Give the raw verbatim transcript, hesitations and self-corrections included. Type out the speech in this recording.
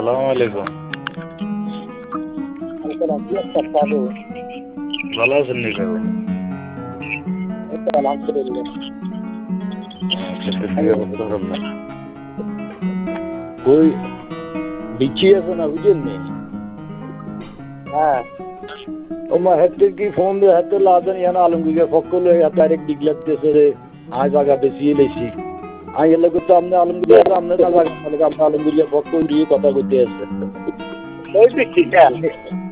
আসসালামু আলাইকুম। ভালো আছেন নি কাকু? আলহামদুলিল্লাহ। কই বিচি আছে না বুঝেন নি? হ্যাঁ ওমা হেতে কি ফোন দিয়ে হাতে লাদেন ইয়ানা আলমগীর ফকল হাতে আরেক ডিগলাত দেশে রে আজ আগা বেশি লেছি আই এলে তো আমনে আলমগীর আমনে না লাগে আমরা আলমগীর ফকল দিয়ে কথা কইতে আছে। ওই দেখছি খেয়াল